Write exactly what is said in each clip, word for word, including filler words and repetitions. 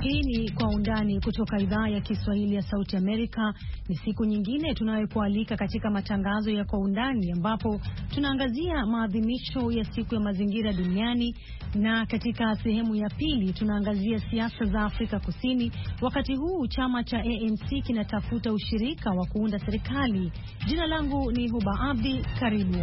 Hii ni Kwa Undani kutoka idhaa ya Kiswahili ya Sauti Amerika. Ni siku nyingine tunayokualika katika matangazo ya Kwa Undani ambapo tunaangazia maadhimisho ya siku ya mazingira duniani, na katika sehemu ya pili tunaangazia siasa za Afrika Kusini. Wakati huu chama cha A N C kinatafuta ushirika wa kuunda serikali. Jina langu ni Huba Abdi, karibu.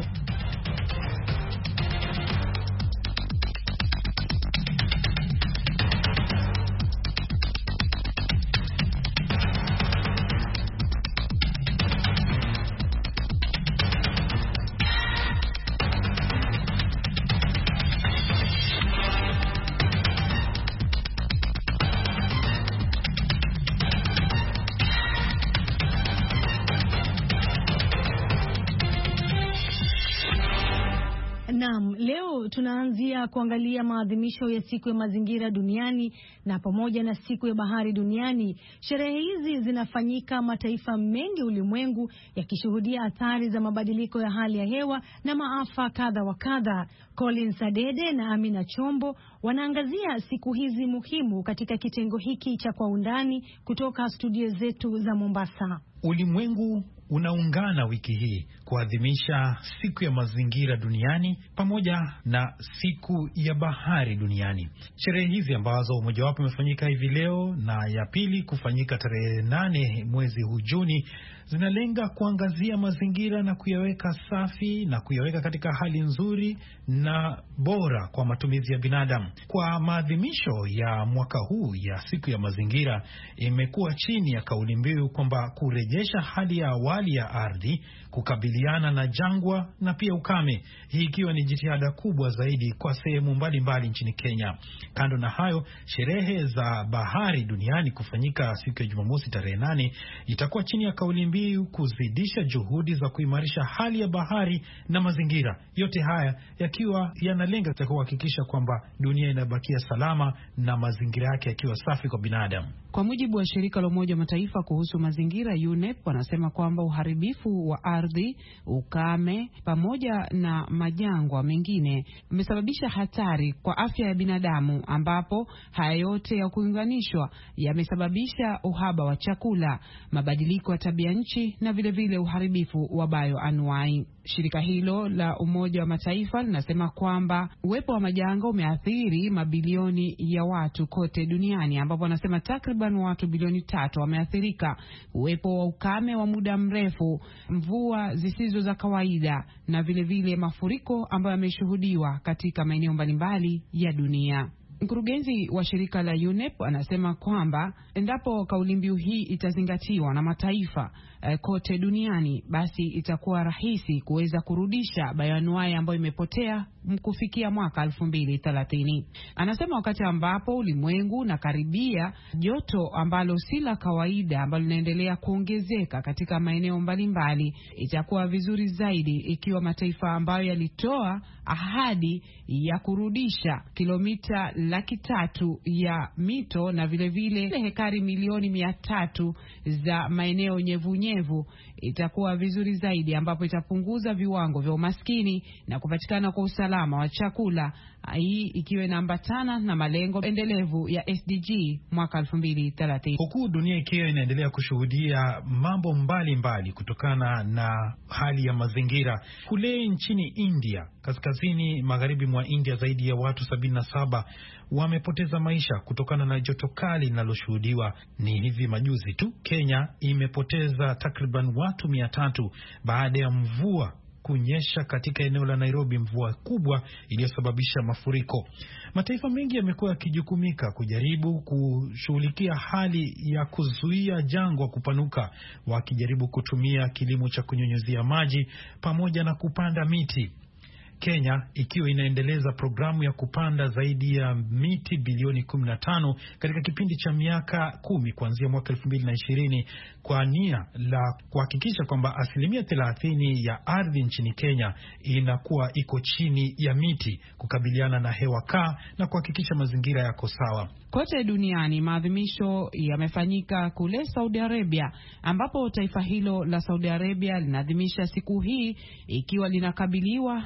Naam, leo tunaanzia kuangalia maadhimisho ya siku ya mazingira duniani na pamoja na siku ya bahari duniani. Sherehe hizi zinafanyika mataifa mengi ulimwengu yakishuhudia athari za mabadiliko ya hali ya hewa na maafa kadha wa kadha. Colin Sadede na Amina Chombo wanaangazia siku hizi muhimu katika kitengo hiki cha Kwa Undani kutoka studio zetu za Mombasa. Ulimwengu unaungana wiki hii kuadhimisha siku ya mazingira duniani pamoja na siku ya bahari duniani. Sherehe hizi ambazo mojawapo imefanyika hivi leo na ya pili kufanyika tarehe nane mwezi huu Juni zinalenga kuangazia mazingira na kuyaweka safi na kuyaweka katika hali nzuri na bora kwa matumizi ya binadamu. Kwa maadhimisho ya mwaka huu ya siku ya mazingira imekuwa chini ya kauli mbiu kwamba kurejesha hali ya awali ya ardhi, kukabiliana na jangwa na pia ukame, hii ikiwa ni jitihada kubwa zaidi kwa sehemu mbalimbali nchini Kenya. Kando na hayo, sherehe za bahari duniani kufanyika siku ya Jumamosi tarehe nane itakuwa chini ya kauli mbiu kuzidisha juhudi za kuimarisha hali ya bahari na mazingira. Yote haya yakiwa yanalenga kuhakikisha kwamba dunia inabakia salama na mazingira yake yakiwa safi kwa binadamu. Kwa mujibu wa shirika la Umoja wa Mataifa kuhusu mazingira U N E P, wanasema kwamba uharibifu wa ardhi, ukame pamoja na majangwa mengine umesababisha hatari kwa afya ya binadamu, ambapo haya yote ya kuunganishwa yamesababisha uhaba wa chakula, mabadiliko ya tabia nchi na vile vile uharibifu wa bioanuai. Shirika hilo la Umoja wa Mataifa linasema kwamba uwepo wa majanga umeathiri mabilioni ya watu kote duniani, ambapo wanasema takriban watu bilioni tatu wameathirika. Uwepo wa ukame wa muda mrefu, mvua zisizo za kawaida na vile vile mafuriko ambayo yameshuhudiwa katika maeneo mbalimbali ya dunia. Mkurugenzi wa shirika la U N E P anasema kwamba endapo kauli mbiu hii itazingatiwa na mataifa eh, kote duniani, basi itakuwa rahisi kuweza kurudisha bioanuai ambayo imepotea kufikia mwaka elfu mbili thelathini. Anasema wakati ambapo ulimwengu unakaribia joto ambalo si la kawaida ambalo linaendelea kuongezeka katika maeneo mbalimbali, itakuwa vizuri zaidi ikiwa mataifa ambayo yalitoa ahadi ya kurudisha kilomita laki tatu ya mito na vile vile hekari milioni mia tatu za maeneo nyevunyevu, itakuwa vizuri zaidi ambapo itapunguza viwango vya umaskini na kupatikana kwa usalama wa chakula, hii ikiwa inaambatana na malengo endelevu ya S D G mwaka elfu mbili thelathini. Huku dunia ikiwa inaendelea kushuhudia mambo mbalimbali mbali kutokana na hali ya mazingira, kule nchini India, kaskazini magharibi mwa India, zaidi ya watu sabini na saba wamepoteza maisha kutokana na joto kali linaloshuhudiwa. Ni hivi majuzi tu Kenya imepoteza takriban watu mia tatu baada ya mvua kunyesha katika eneo la Nairobi, mvua kubwa iliyosababisha mafuriko. Mataifa mengi yamekuwa yakijukumika kujaribu kushughulikia hali ya kuzuia jangwa kupanuka, wakijaribu kutumia kilimo cha kunyunyuzia maji pamoja na kupanda miti. Kenya ikiwa inaendeleza programu ya kupanda zaidi ya miti bilioni kumi na tano katika kipindi cha miaka kumi kuanzia mwaka elfu mbili na ishirini kwa nia la kuhakikisha kwamba asilimia thelathini ya ardhi nchini Kenya inakuwa iko chini ya miti, kukabiliana na hewa kaa na kuhakikisha mazingira yako sawa. Kote duniani maadhimisho yamefanyika kule Saudi Arabia, ambapo taifa hilo la Saudi Arabia linaadhimisha siku hii ikiwa linakabiliwa na changa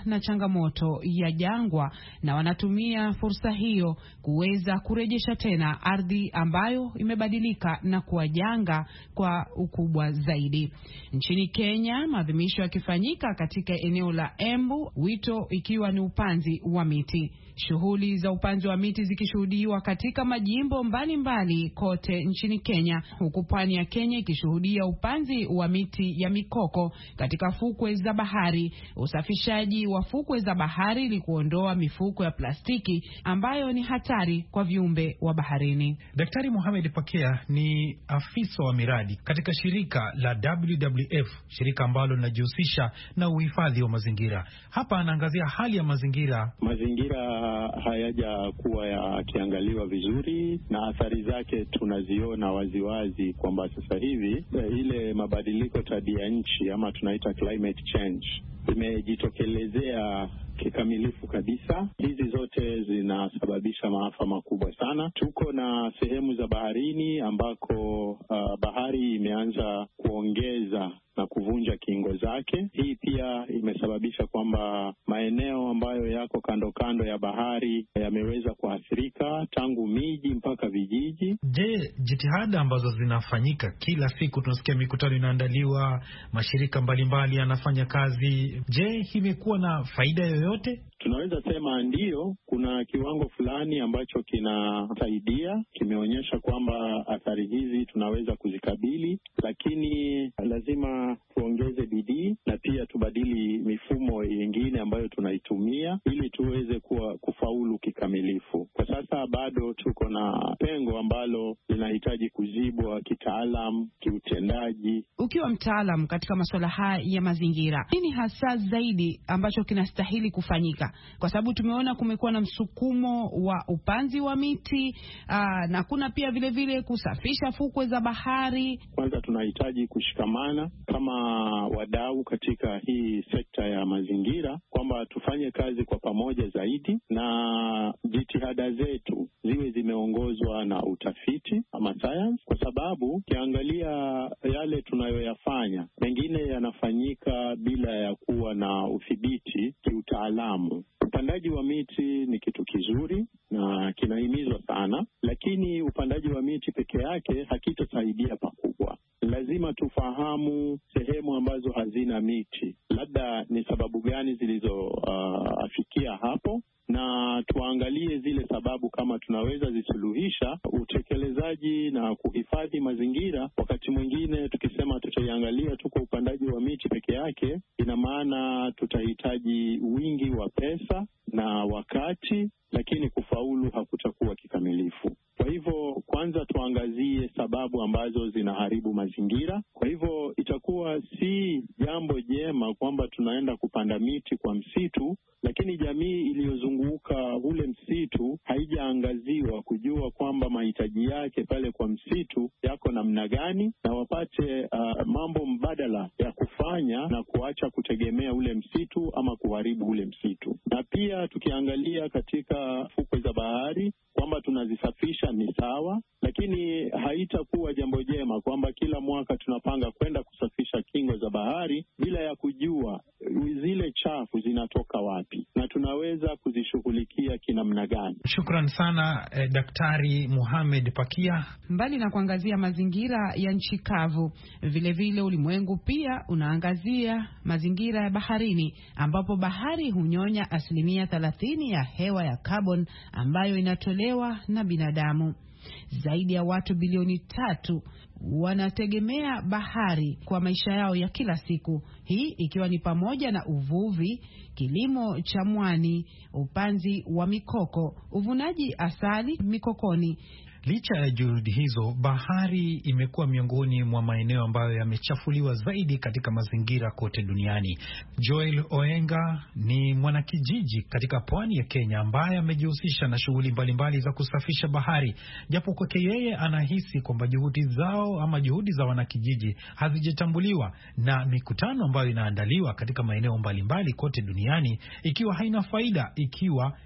changamoto ya jangwa na wanatumia fursa hiyo kuweza kurejesha tena ardhi ambayo imebadilika na kuwa janga kwa ukubwa zaidi. Nchini Kenya, maadhimisho yakifanyika katika eneo la Embu, wito ikiwa ni upanzi wa miti. Shughuli za upanzi wa miti zikishuhudiwa katika majimbo mbalimbali mbali kote nchini Kenya, huku pwani ya Kenya ikishuhudia upanzi wa miti ya mikoko katika fukwe za bahari, usafishaji wa fukwe za bahari ili kuondoa mifuko ya plastiki ambayo ni hatari kwa viumbe wa baharini. Daktari Mohamed Pakia ni afisa wa miradi katika shirika la W W F, shirika ambalo linajihusisha na uhifadhi wa mazingira. Hapa anaangazia hali ya mazingira. Mazingira hayaja kuwa yakiangaliwa vizuri na athari zake tunaziona waziwazi kwamba sasa hivi ile mabadiliko tabia nchi ama tunaita climate change imejitokelezea kikamilifu kabisa. Hizi zote zinasababisha maafa makubwa sana. Tuko na sehemu za baharini ambako uh, bahari imeanza kuongeza na kuvunja kingo zake. Hii pia imesababisha kwamba maeneo ambayo yako kando kando ya bahari yameweza kuathirika, tangu miji mpaka vijiji. Je, jitihada ambazo zinafanyika kila siku, tunasikia mikutano inaandaliwa, mashirika mbalimbali yanafanya kazi. Je, imekuwa na faida yoyote? Tunaweza sema ndiyo, kuna kiwango fulani ambacho kinasaidia, kimeonyesha kwamba athari hizi tunaweza kuzikabili, lakini lazima tuongeze bidii na pia tubadili mifumo ingine ambayo tunaitumia ili tuweze kuwa kufaulu kikamilifu. Kwa sasa bado tuko na pengo ambalo linahitaji kuzibwa kitaalam, kiutendaji. Ukiwa mtaalam katika masuala haya ya mazingira, nini hasa zaidi ambacho kinastahili kufanyika? Kwa sababu tumeona kumekuwa na msukumo wa upanzi wa miti aa, na kuna pia vile vile kusafisha fukwe za bahari. Kwanza tunahitaji kushikamana kama wadau katika hii sekta ya mazingira, kwamba tufanye kazi kwa pamoja zaidi na jitihada zetu ziwe zimeongozwa na utafiti ama science, kwa sababu ukiangalia yale tunayoyafanya mengine yanafanyika bila ya kuwa na udhibiti kiutaalamu. Upandaji wa miti ni kitu kizuri na kinahimizwa sana, lakini upandaji wa miti peke yake hakitasaidia pakubwa. Lazima tufahamu sehemu ambazo hazina miti, labda ni sababu gani zilizoafikia uh, hapo, na tuangalie zile sababu kama tunaweza zisuluhisha. Utekelezaji na kuhifadhi mazingira, wakati mwingine tukisema tutaiangalia tu kwa upandaji wa miti peke yake, ina maana tutahitaji wingi wa pesa na wakati, lakini kufaulu hakutakuwa kikamilifu. Kwa hivyo kwanza tuangazie sababu ambazo zinaharibu mazingira. Kwa hivyo itakuwa si jambo jema kwamba tunaenda kupanda miti kwa msitu, lakini jamii iliyozunguka ule msitu haijaangaziwa kujua kwamba mahitaji yake pale kwa msitu yako namna gani, na wapate uh, mambo mbadala ya kufanya na kuacha kutegemea ule msitu ama kuharibu ule msitu. Na pia tukiangalia katika fukwe za bahari kwamba tunazisafisha ni sawa, lakini haitakuwa jambo jema kwamba kila mwaka tunapanga kwenda kusafisha kingo za bahari bila ya kujua zile chafu zinatoka wapi na tunaweza kuzishughulikia kinamna gani. Shukran sana eh, Daktari Mohamed Pakia. Mbali na kuangazia mazingira ya nchi kavu, vile vile ulimwengu pia unaangazia mazingira ya baharini, ambapo bahari hunyonya asilimia thelathini ya hewa ya carbon ambayo inatolewa na binadamu. Zaidi ya watu bilioni tatu wanategemea bahari kwa maisha yao ya kila siku, hii ikiwa ni pamoja na uvuvi, kilimo cha mwani, upanzi wa mikoko, uvunaji asali mikokoni. Licha ya juhudi hizo, bahari imekuwa miongoni mwa maeneo ambayo yamechafuliwa zaidi katika mazingira kote duniani. Joel Oenga ni mwanakijiji katika pwani ya Kenya ambaye amejihusisha na shughuli mbalimbali za kusafisha bahari. Japo kwake yeye anahisi kwamba juhudi zao ama juhudi za wanakijiji hazijatambuliwa na mikutano ambayo inaandaliwa katika maeneo mbalimbali kote duniani, ikiwa haina faida ikiwa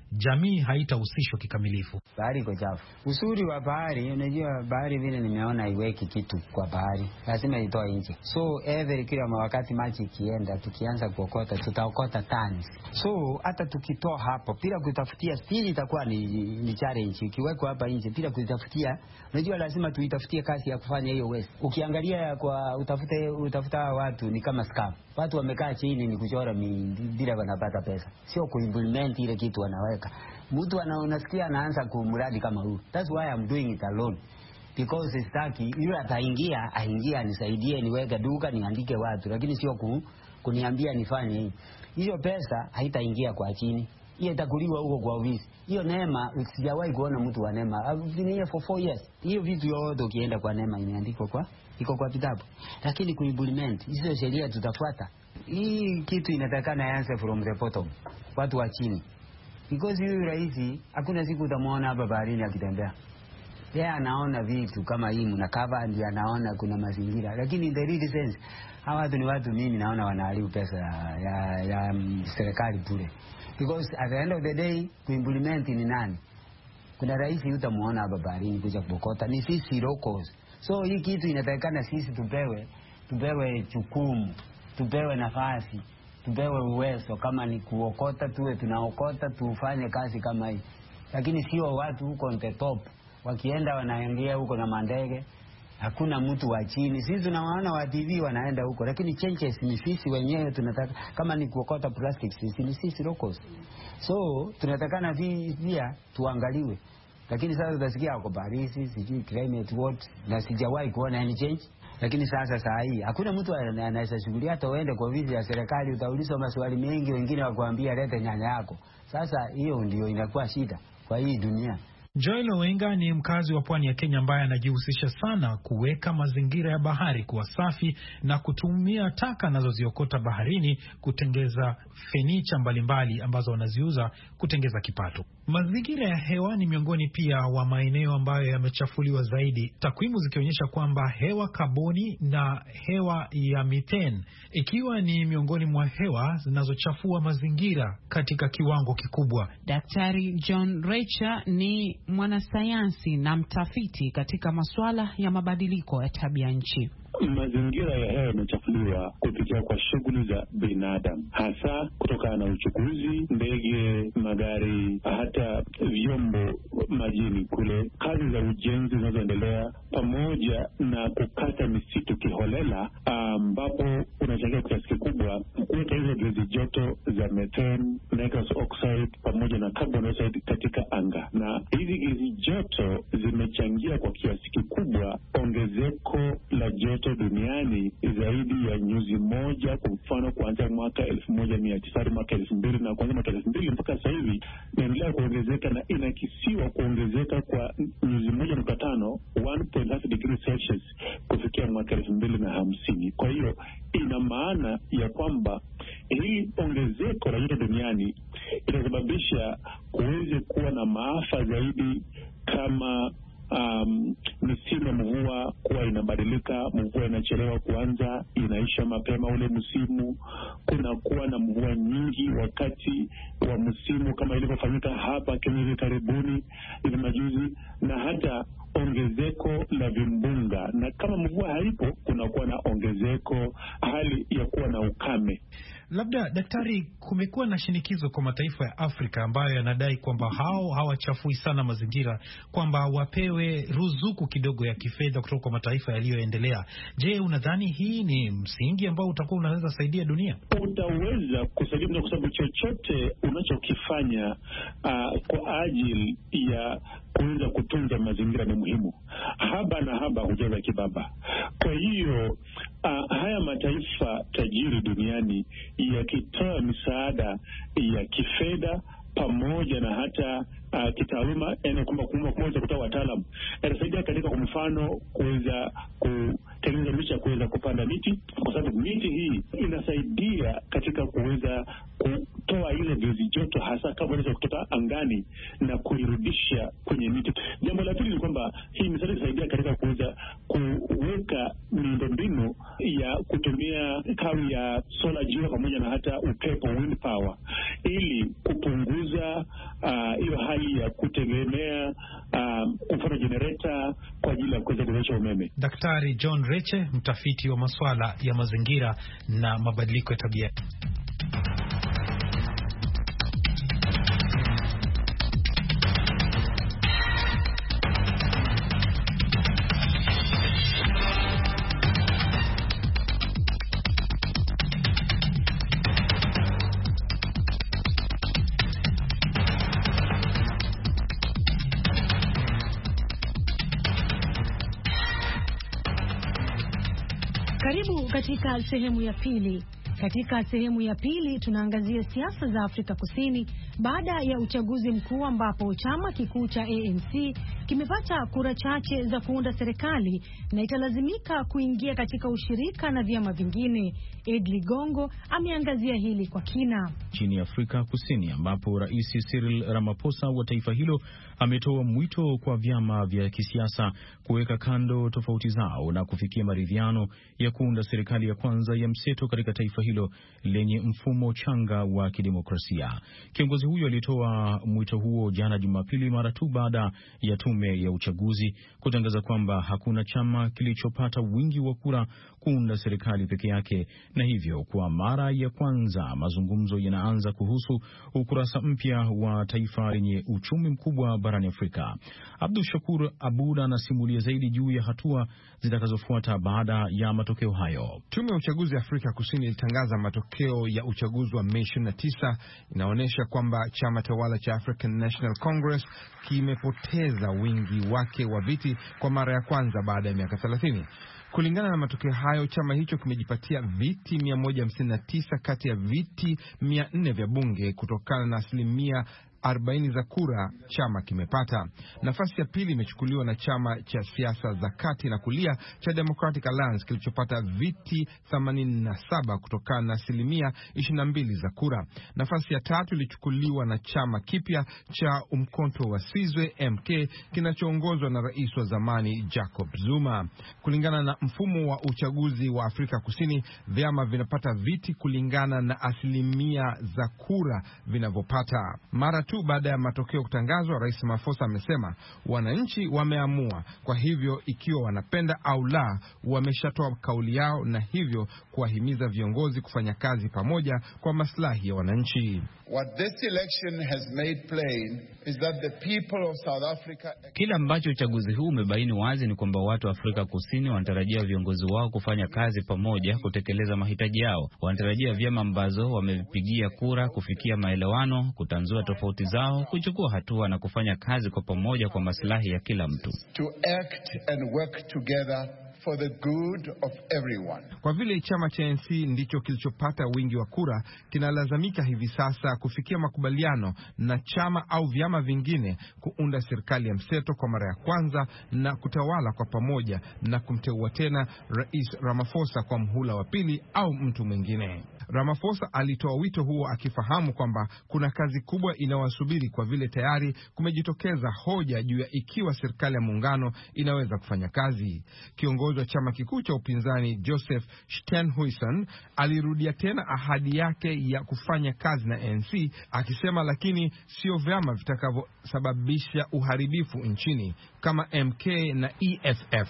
jamii haitahusishwa kikamilifu. Bahari iko chafu. Uzuri wa bahari, unajua bahari vile nimeona haiweki kitu kwa bahari, lazima itoe nje. So every kila wakati maji ikienda, tukianza kuokota tutaokota tons. So hata tukitoa hapo bila kutafutia, still itakuwa ni, ni challenge. Ukiwekwa hapa nje bila kutafutia, unajua lazima tuitafutie kazi ya kufanya hiyo waste. Ukiangalia kwa utafute utafuta watu ni kama scam. Watu wamekaa chini ni kuchora bila wanapata pesa. Sio kuimplement ile kitu wanaweka. Mtu unasikia anaanza kumradi kama huu. That's why I'm doing it alone. Because sitaki yule ataingia, aingia nisaidie niweke duka niandike watu, lakini sio ku, kuniambia nifanye hivi. Hiyo pesa haitaingia kwa chini. Hiyo itakuliwa huko kwa ofisi. Hiyo neema sijawahi kuona mtu wa neema. I've been here for four years. Hiyo vitu yote ukienda kwa neema imeandikwa kwa iko kwa vitabu. Lakini kuimplement hizo sheria tutafuata. Hii kitu inatakana yanze from the bottom. Watu wa chini. Because huyu rais hakuna siku utamuona hapa baharini akitembea. Yeye anaona vitu kama hii mnakava, ndio anaona kuna mazingira. Lakini in the real sense hawa watu ni watu mimi naona wanaharibu pesa ya, ya, ya um, serikali bure. Because at the end of the day kuimplement ni nani? Kuna rais utamuona hapa baharini kuja kubokota ni sisi locals. So hii kitu inatakana sisi tupewe tupewe jukumu, tupewe nafasi, tupewe uwezo. Kama ni kuokota tuwe tunaokota, tufanye kazi kama hii. Lakini sio watu huko on the top wakienda wanaingia huko na mandege, hakuna mtu wa chini. Sisi tunawaona wa T V wanaenda huko, lakini changes ni sisi wenyewe tunataka. Kama ni kuokota plastic sisi ni sisi locals. So tunatakana pia tuangaliwe. Lakini sasa utasikia uko Paris, sijui climate what, na sijawahi kuona any change. Lakini sasa saa hii hakuna mtu anaweza shughulia. Hata uende kwa ofisi ya serikali utaulizwa maswali mengi, wengine wakuambia lete nyanya yako. Sasa hiyo ndio inakuwa shida kwa hii dunia. Joel Owenga ni mkazi wa pwani ya Kenya ambaye anajihusisha sana kuweka mazingira ya bahari kuwa safi na kutumia taka anazoziokota baharini kutengeza fenicha mbalimbali ambazo wanaziuza kutengeza kipato. Mazingira ya hewa ni miongoni pia wa maeneo ambayo yamechafuliwa zaidi, takwimu zikionyesha kwamba hewa kaboni na hewa ya methane ikiwa ni miongoni mwa hewa zinazochafua mazingira katika kiwango kikubwa. Daktari John Recha ni mwanasayansi na mtafiti katika masuala ya mabadiliko ya tabia nchi. Mazingira ya hewa yamechafuliwa kupitia kwa shughuli za binadamu, hasa kutokana na uchukuzi, ndege, magari, hata vyombo majini kule, kazi za ujenzi zinazoendelea, pamoja na kukata misitu kiholela, ambapo unachangia kwa kiasi kikubwa kuleta hizo gesi joto za methane, nitrous oxide pamoja na carbon dioxide katika anga. Na hizi gesi joto zimechangia kwa kiasi kikubwa ongezeko la joto duniani zaidi ya nyuzi moja. Kwa mfano kuanzia mwaka elfu moja mia tisa hadi mwaka elfu mbili na kuanzia mwaka elfu mbili mpaka sasa hivi inaendelea kuongezeka na inakisiwa kuongezeka kwa nyuzi moja nukta tano one point five degrees Celsius kufikia mwaka elfu mbili na hamsini. Kwa hiyo ina maana ya kwamba hii ongezeko la joto duniani inasababisha kuweze kuwa na maafa zaidi, kama Um, misimu ya mvua kuwa inabadilika, mvua inachelewa kuanza, inaisha mapema ule msimu. Kuna kuwa na mvua nyingi wakati wa msimu kama ilivyofanyika hapa Kenya hivi karibuni, hivi majuzi, na hata ongezeko la vimbunga. Na kama mvua haipo, kuna kuwa na ongezeko hali ya kuwa na ukame. Labda daktari, kumekuwa na shinikizo kwa mataifa ya Afrika ambayo yanadai kwamba hao hawachafui sana mazingira, kwamba wapewe ruzuku kidogo ya kifedha kutoka kwa mataifa yaliyoendelea. Je, unadhani hii ni msingi ambao utakuwa unaweza saidia dunia? Utaweza kusaidia kwa sababu chochote unachokifanya uh, kwa ajili ya kuweza kutunza mazingira ni muhimu. Haba na haba hujaza kibaba. Kwa hiyo uh, haya mataifa tajiri duniani yakitoa misaada ya kifedha pamoja na hata uh, kitaaluma, yani kwamba kuweza kutoa wataalamu, inasaidia katika kwa mfano kuweza kutengeneza miche, kuweza kupanda miti, kwa sababu miti hii inasaidia katika kuweza kutoa ile gesi joto hasa kabla ya kutoka angani na kuirudisha kwenye miti. Jambo la pili ni kwamba hii misaada inasaidia katika kuweza kuweka miundombinu ya kutumia kawi ya solar, jua pamoja na hata upepo, wind power, ili kupunguza hiyo uh, hali ya kutegemea uh, mfano generator kwa ajili ya kuweza kuzalisha umeme. Daktari John Reche, mtafiti wa masuala ya mazingira na mabadiliko ya tabia. Karibu katika sehemu ya pili. Katika sehemu ya pili tunaangazia siasa za Afrika Kusini baada ya uchaguzi mkuu ambapo chama kikuu cha A N C kimepata kura chache za kuunda serikali na italazimika kuingia katika ushirika na vyama vingine. Ed Ligongo ameangazia hili kwa kina. Nchini Afrika Kusini ambapo Rais Cyril Ramaphosa wa taifa hilo ametoa mwito kwa vyama vya kisiasa kuweka kando tofauti zao na kufikia maridhiano ya kuunda serikali ya kwanza ya mseto katika taifa hilo lenye mfumo changa wa kidemokrasia. Kiongozi huyo alitoa mwito huo jana Jumapili mara tu baada ya tume ya uchaguzi kutangaza kwamba hakuna chama kilichopata wingi wa kura kuunda serikali peke yake, na hivyo kwa mara ya kwanza mazungumzo yanaanza kuhusu ukurasa mpya wa taifa lenye uchumi mkubwa barani Afrika. Abdul Shakur Abud anasimulia zaidi juu ya hatua zitakazofuata baada ya matokeo hayo. Tume ya uchaguzi ya Afrika Kusini ilitangaza matokeo ya uchaguzi wa Mei ishirini na tisa. Inaonyesha kwamba chama tawala cha African National Congress kimepoteza wingi wake wa viti kwa mara ya kwanza baada ya miaka thelathini. Kulingana na matokeo hayo, chama hicho kimejipatia viti mia moja hamsini na tisa kati ya viti mia nne vya bunge kutokana na asilimia arobaini za kura chama kimepata. Nafasi ya pili imechukuliwa na chama cha siasa za kati na kulia cha Democratic Alliance kilichopata viti themanini na saba kutokana na asilimia ishirini na mbili za kura. Nafasi ya tatu ilichukuliwa na chama kipya cha Umkhonto wa Sizwe M K kinachoongozwa na rais wa zamani Jacob Zuma. Kulingana na mfumo wa uchaguzi wa Afrika Kusini, vyama vinapata viti kulingana na asilimia za kura vinavyopata. Mara tu baada ya matokeo kutangazwa, Rais Ramaphosa amesema wananchi wameamua, kwa hivyo ikiwa wanapenda au la, wameshatoa kauli yao, na hivyo kuwahimiza viongozi kufanya kazi pamoja kwa maslahi ya wananchi. What this election has made plain is that the people of South Africa... Kila ambacho uchaguzi huu umebaini wazi ni kwamba watu wa Afrika Kusini wanatarajia viongozi wao kufanya kazi pamoja kutekeleza mahitaji yao. Wanatarajia vyama ambazo wamevipigia kura kufikia maelewano, kutanzua tofauti zao, kuchukua hatua na kufanya kazi kwa pamoja kwa maslahi ya kila mtu. To act and work together for the good of everyone. Kwa vile chama cha A N C ndicho kilichopata wingi wa kura, kinalazimika hivi sasa kufikia makubaliano na chama au vyama vingine kuunda serikali ya mseto kwa mara ya kwanza na kutawala kwa pamoja na kumteua tena Rais Ramaphosa kwa mhula wa pili au mtu mwingine. Ramaphosa alitoa wito huo akifahamu kwamba kuna kazi kubwa inawasubiri kwa vile tayari kumejitokeza hoja juu ya ikiwa serikali ya muungano inaweza kufanya kazi. Kiongozi wa chama kikuu cha upinzani Joseph Steenhuisen alirudia tena ahadi yake ya kufanya kazi na A N C akisema lakini sio vyama vitakavyosababisha uharibifu nchini kama M K na E F F.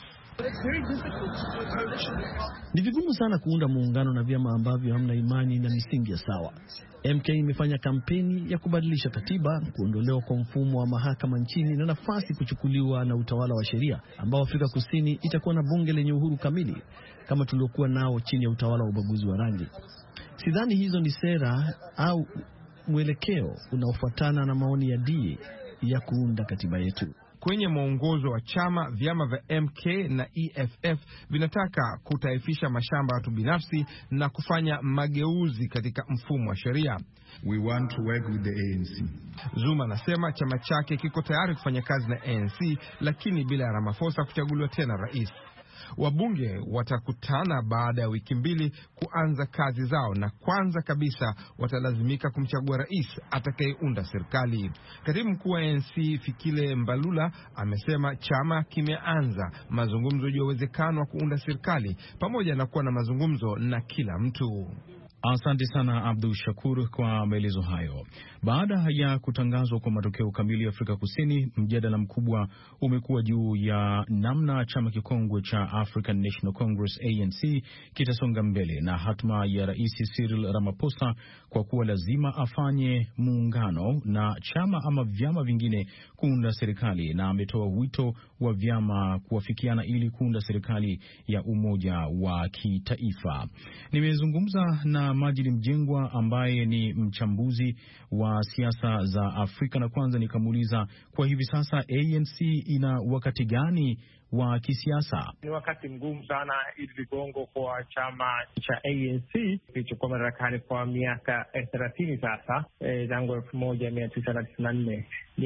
Ni vigumu sana kuunda muungano na vyama ambavyo hamna imani na misingi ya sawa. M K imefanya kampeni ya kubadilisha katiba, kuondolewa kwa mfumo wa mahakama nchini na nafasi kuchukuliwa na utawala wa sheria, ambao Afrika Kusini itakuwa na bunge lenye uhuru kamili kama tuliokuwa nao chini ya utawala wa ubaguzi wa rangi. Sidhani hizo ni sera au mwelekeo unaofuatana na maoni ya D ya kuunda katiba yetu. Kwenye mwongozo wa chama, vyama vya M K na E F F vinataka kutaifisha mashamba ya watu binafsi na kufanya mageuzi katika mfumo wa sheria. We want to work with the A N C. Zuma anasema chama chake kiko tayari kufanya kazi na A N C, lakini bila Ramaphosa kuchaguliwa tena rais. Wabunge watakutana baada ya wiki mbili kuanza kazi zao, na kwanza kabisa watalazimika kumchagua rais atakayeunda serikali. Katibu mkuu wa A N C Fikile Mbalula amesema chama kimeanza mazungumzo juu ya uwezekano wa kuunda serikali pamoja na kuwa na mazungumzo na kila mtu. Asante sana Abdul Shakur kwa maelezo hayo. Baada ya kutangazwa kwa matokeo kamili Afrika Kusini, mjadala mkubwa umekuwa juu ya namna chama kikongwe cha African National Congress A N C kitasonga mbele na hatma ya Rais Cyril Ramaphosa, kwa kuwa lazima afanye muungano na chama ama vyama vingine kuunda serikali, na ametoa wito wa vyama kuwafikiana ili kuunda serikali ya umoja wa kitaifa. Nimezungumza na Majid Mjengwa ambaye ni mchambuzi wa siasa za Afrika, na kwanza nikamuuliza kwa hivi sasa A N C ina wakati gani wa kisiasa? Ni wakati mgumu sana ili ligongo kwa chama cha A N C kilichokuwa madarakani kwa miaka thelathini sasa, tangu elfu moja mia tisa na tisini na nne.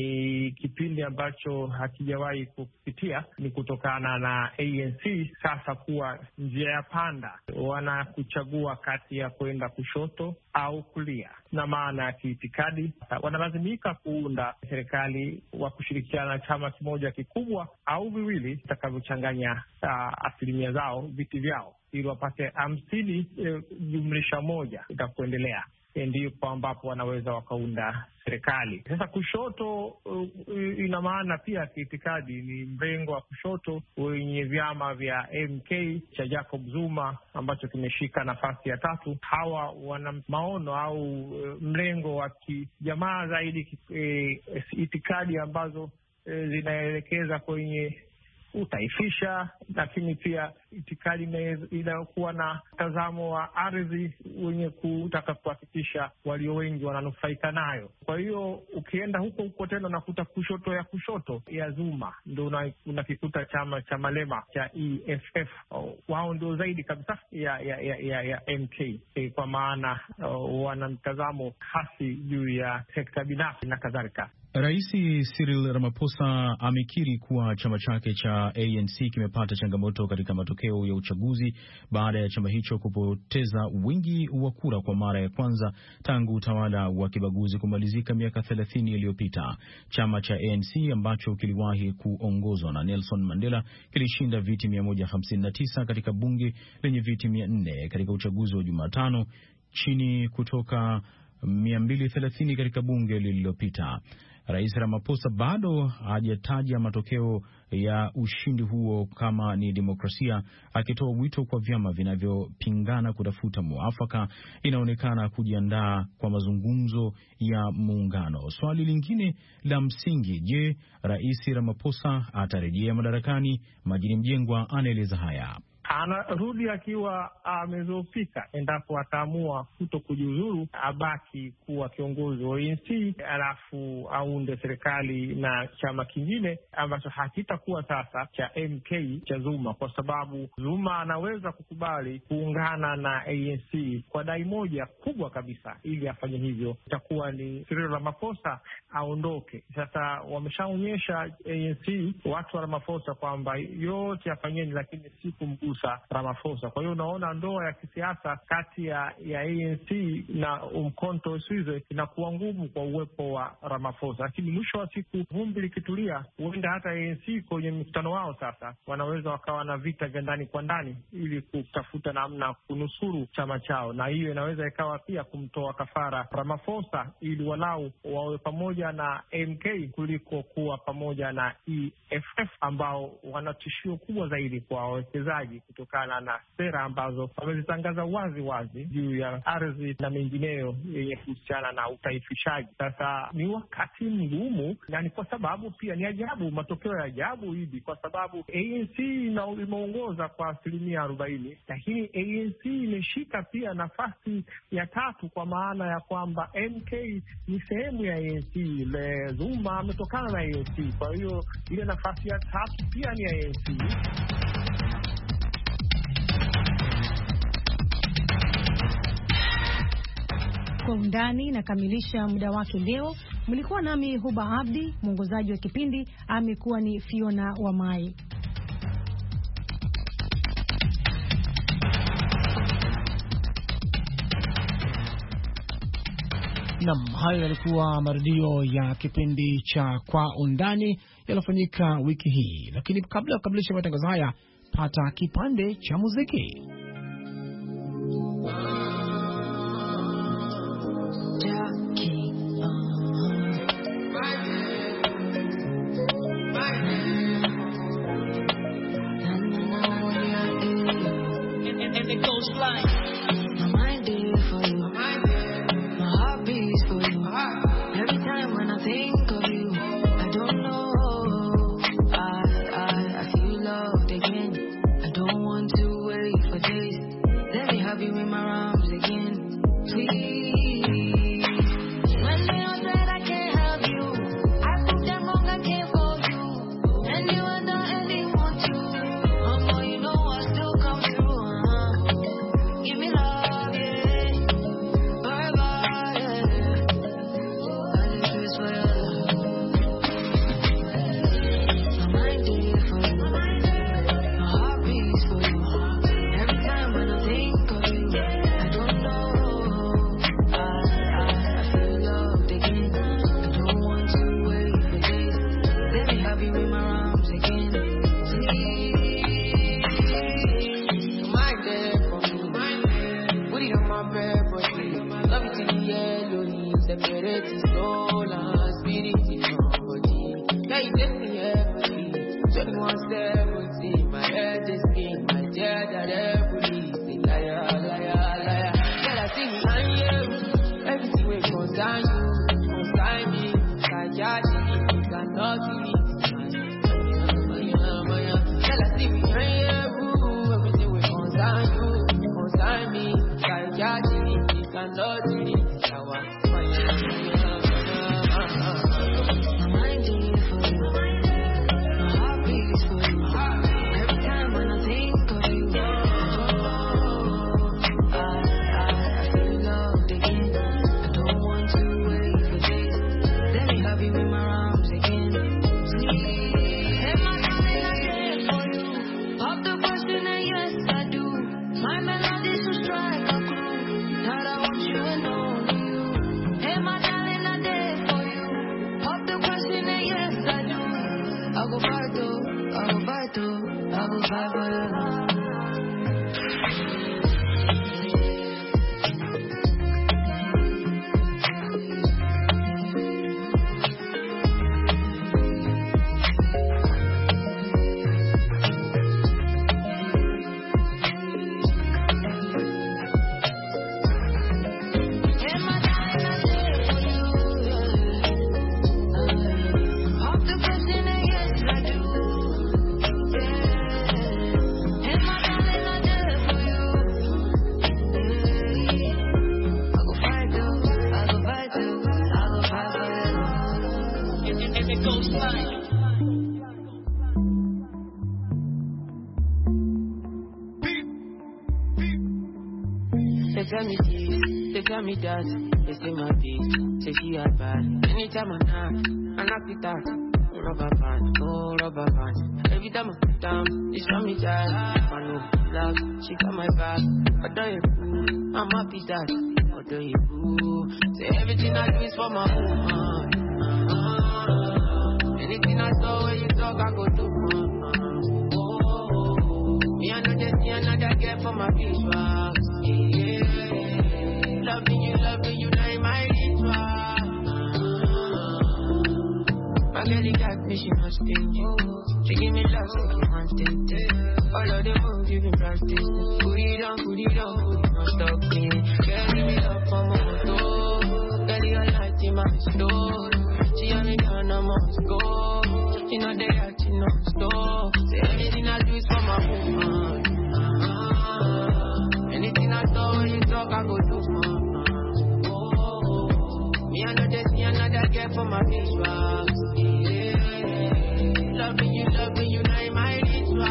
Ni kipindi ambacho hakijawahi kupitia, ni kutokana na A N C sasa kuwa njia ya panda, wana kuchagua kati ya kwenda kushoto au kulia, na maana ya kiitikadi wanalazimika kuunda serikali wa kushirikiana na chama kimoja kikubwa au viwili vitakavyochanganya uh, asilimia zao, viti vyao, ili wapate hamsini e, jumlisha moja itakuendelea. Ndipo ambapo wanaweza wakaunda serikali. Sasa kushoto uh, ina maana pia kiitikadi ni mrengo wa kushoto wenye vyama vya M K cha Jacob Zuma ambacho kimeshika nafasi ya tatu. Hawa wana maono au uh, mrengo wa kijamaa zaidi, uh, itikadi ambazo uh, zinaelekeza kwenye utaifisha, lakini pia itikadi inayokuwa na mtazamo wa ardhi wenye kutaka kuhakikisha walio wengi wananufaika nayo. Kwa hiyo ukienda huko huko tena unakuta kushoto ya kushoto ya Zuma ndio unakikuta chama cha Malema cha E F F. Wao ndio zaidi kabisa ya ya ya, ya, ya M K, e, kwa maana uh, wana mtazamo hasi juu ya sekta binafsi na kadhalika. Rais Cyril Ramaphosa amekiri kuwa chama chake cha A N C kimepata changamoto katika matokeo ya uchaguzi baada ya chama hicho kupoteza wingi wa kura kwa mara ya kwanza tangu utawala wa kibaguzi kumalizika miaka thelathini iliyopita. Chama cha A N C ambacho kiliwahi kuongozwa na Nelson Mandela kilishinda viti mia moja hamsini na tisa katika bunge lenye viti mia nne katika uchaguzi wa Jumatano, chini kutoka mia mbili thelathini katika bunge lililopita. Rais Ramaphosa bado hajataja matokeo ya ushindi huo kama ni demokrasia, akitoa wito kwa vyama vinavyopingana kutafuta muafaka. Inaonekana kujiandaa kwa mazungumzo ya muungano. Swali lingine la msingi, je, Rais Ramaphosa atarejea madarakani? Majini Mjengwa anaeleza haya. Anarudi akiwa amezofika endapo ataamua kuto kujiuzuru, abaki kuwa kiongozi wa A N C, alafu aunde serikali na chama kingine ambacho hakitakuwa sasa cha M K cha Zuma, kwa sababu Zuma anaweza kukubali kuungana na A N C kwa dai moja kubwa kabisa. Ili afanye hivyo itakuwa ni Cyril Ramaphosa aondoke. Sasa wameshaonyesha A N C watu wa Ramaphosa kwamba yote afanyeni, lakini si kumgusa Ramaphosa. Kwa hiyo unaona ndoa ya kisiasa kati ya, ya A N C na Umkhonto we Sizwe inakuwa ngumu kwa uwepo wa Ramaphosa, lakini mwisho wa siku vumbi likitulia, huenda hata A N C kwenye mkutano wao sasa wanaweza wakawa na vita vya ndani kwa ndani ili kutafuta namna kunusuru chama chao, na hiyo inaweza ikawa pia kumtoa kafara Ramaphosa ili walau wawe pamoja na M K kuliko kuwa pamoja na E F F ambao wana tishio kubwa zaidi kwa wawekezaji kutokana na sera ambazo wamezitangaza wazi wazi juu ya ardhi na mengineyo yenye kuhusiana na utaifishaji. Sasa ni wakati mgumu, na ni kwa sababu pia ni ajabu, matokeo ya ajabu hivi, kwa sababu A N C imeongoza kwa asilimia arobaini, lakini A N C imeshika pia nafasi ya tatu, kwa maana ya kwamba M K ni sehemu ya A N C. Le Zuma ametokana na A N C, kwa hiyo ile nafasi ya tatu pia ni A N C. Kwa undani inakamilisha muda wake leo. Mlikuwa nami Huba Abdi, mwongozaji wa kipindi amekuwa ni Fiona Wamai. Naam, hayo yalikuwa marudio ya kipindi cha Kwa Undani yalofanyika wiki hii, lakini kabla ya kukamilisha matangazo haya, pata kipande cha muziki. They tell me this, they tell me that, they say my bitch, say she had bad. Anytime I knock, I knock it out. Rubber band, oh rubber band. Every time I put down, it's from me child. I know love, she got my back. But do you boo? I'm happy that. But do you boo? Say everything I do is for my woman. Uh-huh. Anything I saw when you talk, I go do. Uh-huh. Oh, me I know just see another girl for my visuals. Yeah, loving you, loving you, now in my ritual. My girl, got me, she must think. She give me love, so I want it. All of the moves you've been practicing. Put it on, put it on, put it on, stop me. Girl, give me love for my motor. Girl, you're light in my store. She on me down, I must go. You know they are, she non-stop. Say anything I do is for my woman. Uh-huh. Anything I saw when you talk, I go do. Uh-huh. Oh, me I know they see another girl for my visuals. Loving you, loving you, now in my ritual.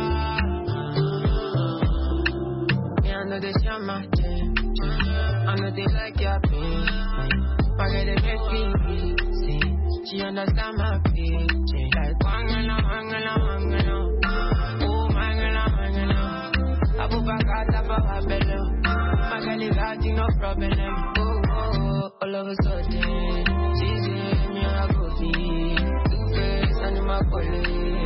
Me, I know they share my thing. I know they like your pain. Forget the best me see. She understand my pain. She like, wangana, wangana, wangana. Oh, wangana, wangana. Abu Bakata, Baba Bello. My girl is hard, no problem. Oh, oh, oh. All of a sudden, she's in me, I go be two face and in my colleague.